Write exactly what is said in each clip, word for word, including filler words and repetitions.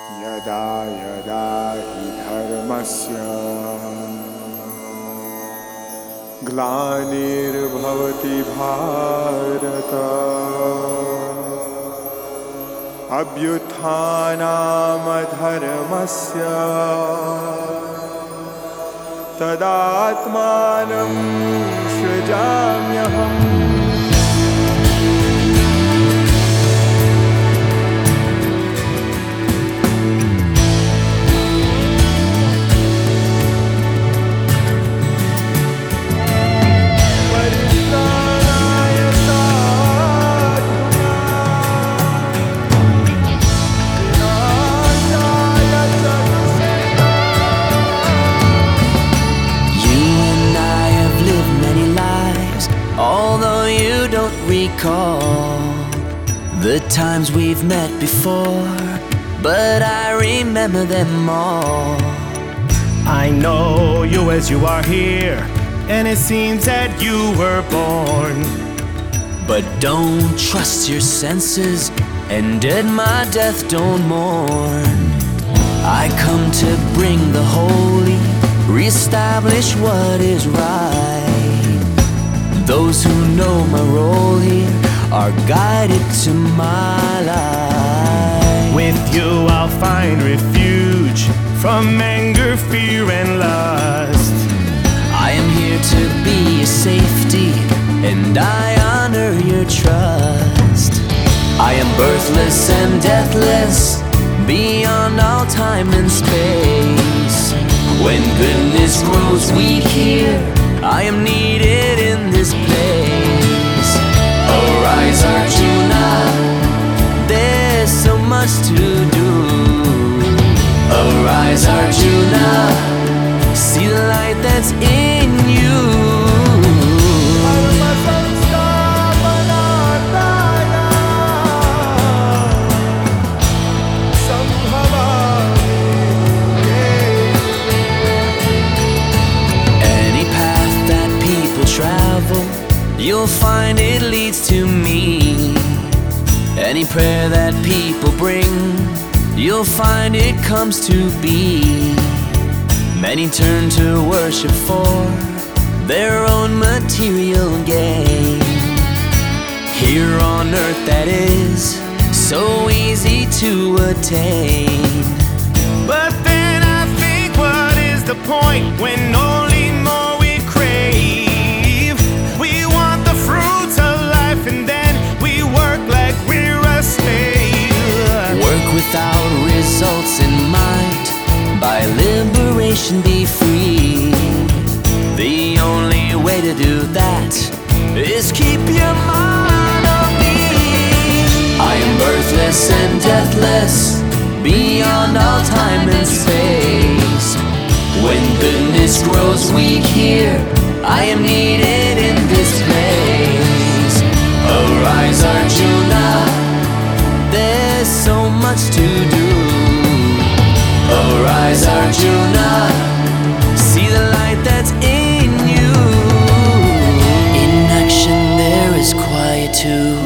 यदा यदा हि धर्मस्य ग्लानिर्भवति Bharat अभ्युत्थानामधर्मस्य तदात्मानं सृजाम्यहम्। Recall the times we've met before, but I remember them all. I know you as you are here, and it seems that you were born. But don't trust your senses, and at my death don't mourn. I come to bring the holy, reestablish what is right. Those who know my role here are guided to my life. With you I'll find refuge from anger, fear and lust. I am here to be your safety, and I honor your trust. I am birthless and deathless, beyond all time and space. When goodness grows weak here, I am needed in this place. Arise, Arjuna, there's so much to do. Arise, Arjuna, see the light that's in you. You'll find it leads to me. Any prayer that people bring, you'll find it comes to be. Many turn to worship for their own material gain. Here on earth that is so easy to attain. But then I think, what is the point when only more we crave? And then we work like we're a slave. Work without results in mind, by liberation be free. The only way to do that is keep your mind on me. I am birthless and deathless, beyond all time and space. When goodness grows weak here, I am needed in this place. Arise, Arjuna, there's so much to do. Arise, Arjuna, see the light that's in you. In action there is quietude.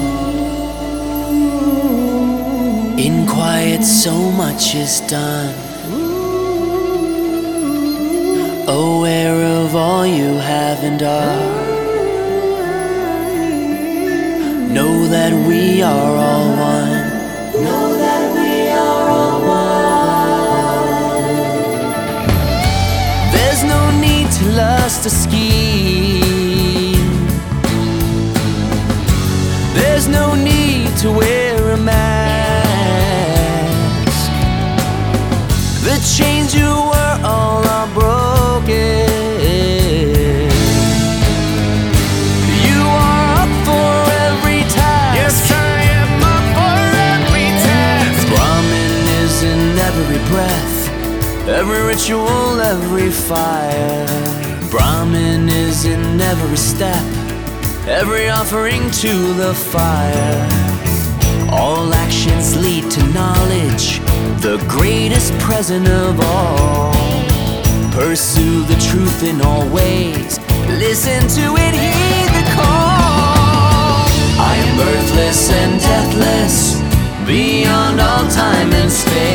In quiet so much is done. Aware of all you have and are. Know that we are all one. Know that we are all one. There's no need to lust or scheme. There's no need to wear a mask. The chains you were all are broken. Every breath, every ritual, every fire. Brahmin is in every step, every offering to the fire. All actions lead to knowledge, the greatest present of all. Pursue the truth in all ways, listen to it, heed the call. I am birthless and deathless, beyond all time and space.